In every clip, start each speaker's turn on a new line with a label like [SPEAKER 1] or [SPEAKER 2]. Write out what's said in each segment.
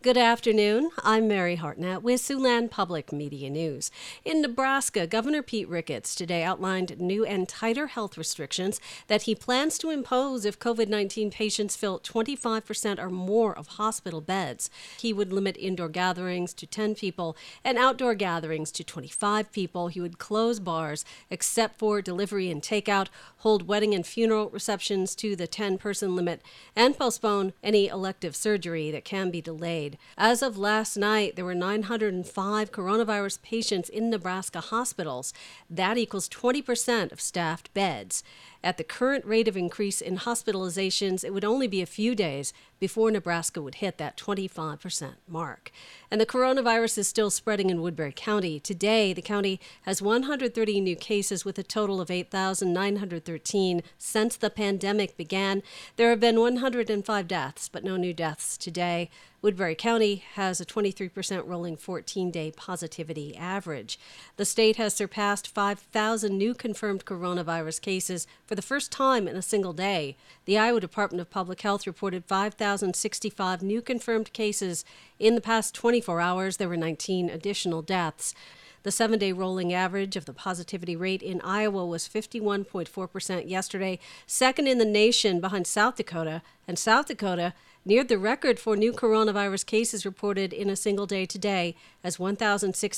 [SPEAKER 1] Good afternoon. I'm Mary Hartnett with Siouxland Public Media News. In Nebraska, Governor Pete Ricketts today outlined new and tighter health restrictions that he plans to impose if COVID-19 patients fill 25% or more of hospital beds. He would limit indoor gatherings to 10 people and outdoor gatherings to 25 people. He would close bars except for delivery and takeout, hold wedding and funeral receptions to the 10-person limit, and postpone any elective surgery that can be delayed. As of last night, there were 905 coronavirus patients in Nebraska hospitals. That equals 20% of staffed beds. At the current rate of increase in hospitalizations, it would only be a few days before Nebraska would hit that 25% mark. And the coronavirus is still spreading in Woodbury County. Today, the county has 130 new cases with a total of 8,913 since the pandemic began. There have been 105 deaths, but no new deaths today. Woodbury County has a 23% rolling 14-day positivity average. The state has surpassed 5,000 new confirmed coronavirus cases for the first time in a single day. The Iowa Department of Public Health reported 5,065 new confirmed cases. In the past 24 hours, there were 19 additional deaths. The 7-day rolling average of the positivity rate in Iowa was 51.4% yesterday, second in the nation behind South Dakota, and South Dakota neared the record for new coronavirus cases reported in a single day today as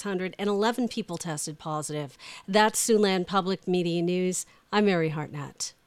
[SPEAKER 1] 1,611 people tested positive. That's Siouxland Public Media News. I'm Mary Hartnett.